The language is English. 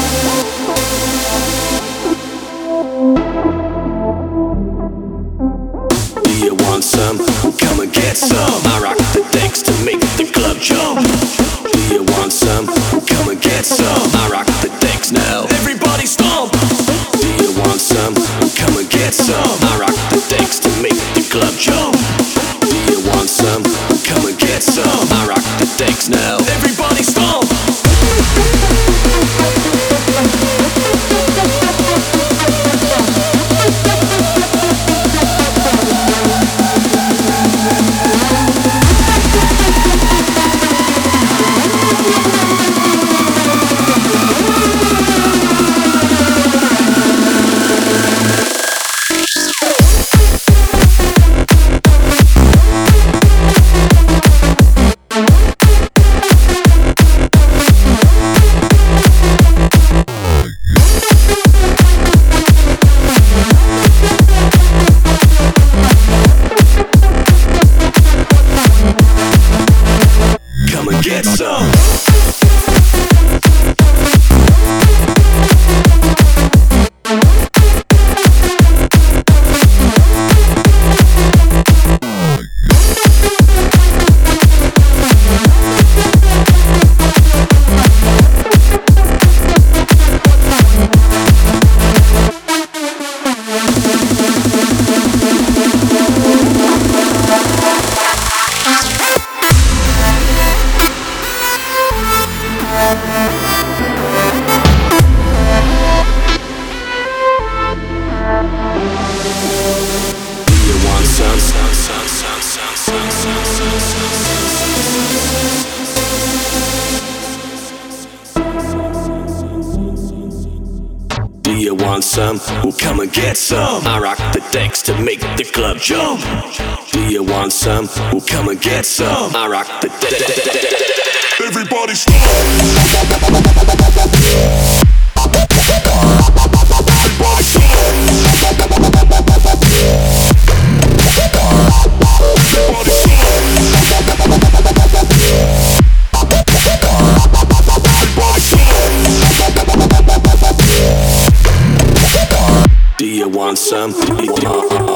Do you want some? Come and get some. I rock the decks to make the club jump. Do you want some? Come and get some. I rock the decks now. Everybody stomp. Do you want some? Come and get some. I rock the decks to make the club jump. Do you want some? Come and get some. I rock the decks now. Everybody stomp. Come and get some. Do you want some? Well, come and get some. I rock the decks to make the club jump. Do you want some? Well, come and get some. I rock the Everybody stop. Do you want some?